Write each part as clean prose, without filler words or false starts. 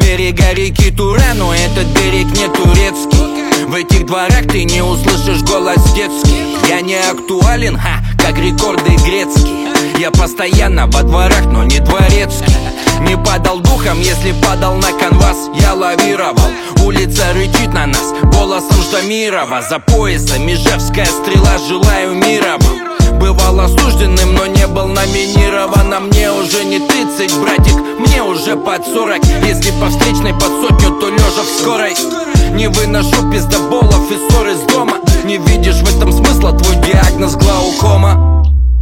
берега реки Тура, но этот берег не турецкий. В этих дворах ты не услышишь голос детский. Я не актуален, как рекорды грецкие. Я постоянно во дворах, но не дворецкий. Не падал духом, если падал на канвас, я лавировал. Улица рычит на нас голосом Ждамирова. За поясом Ижевская стрела, желаю мира вам. Бывал осужденным, но не был номинирован. А мне уже не 30, братик, мне уже под 40. Если по встречной под сотню, то лежа в скорой. Не выношу пиздоболов и ссор из дома. Не видишь в этом смысла, твой диагноз глаукома.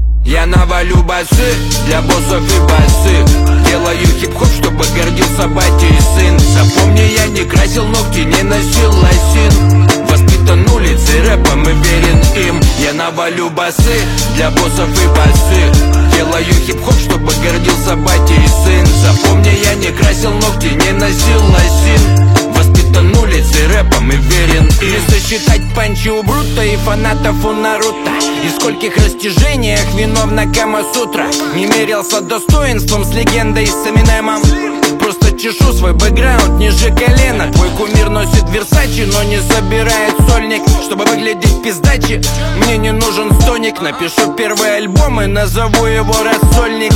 Я навалю басы для боссов и басы. Делаю хип-хоп, чтобы гордился батя и сын. Запомни, я не красил ногти, не носил лосин. Воспитан улицей, рэпом и верен им. Я навалю басы для боссов и басы. Делаю хип-хоп, чтобы гордился батя и сын. Запомни, я не красил ногти, не носил лосин. Воспитан улицей, рэпом и верен им. Не сосчитать панчи у Брута и фанатов у Наруто. И скольких растяжениях виновна Камасутра. Не мерился достоинством с легендой с Эминемом. Просто чешу свой бэкграунд ниже колена. Твой кумир носит Версачи, но не собирает сольник. Чтобы выглядеть пиздачи, мне не нужен стоник. Напишу первый альбом и назову его «Рассольник».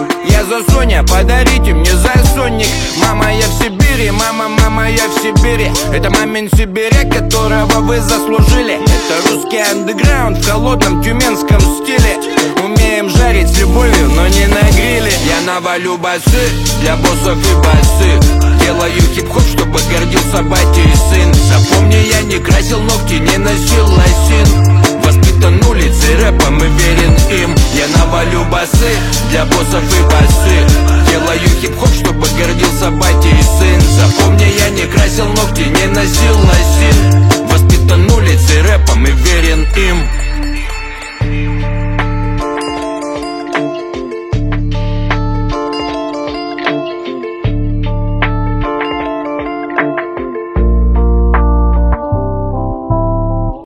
Я за Соня, подарите мне засонник. Мама, я в Сибири, мама, я в Сибири. Это мамин сибиряк, которого вы заслужили. Это русский андеграунд в холодном тюменском стиле. Умеем жарить с любовью, но не на гриле. Я навалю басы для боссов и басы. Делаю хип-хоп, чтобы гордился батя и сын. Запомни, я не красил ногти, не носил лосин. Воспитан улицей, рэпом и верен им. Я навалю басы для боссов и басы. Делаю хип-хоп, чтобы гордился батя и сын. Запомни, я не красил ногти, не носил лосин. Воспитан улицей, рэпом и верен им.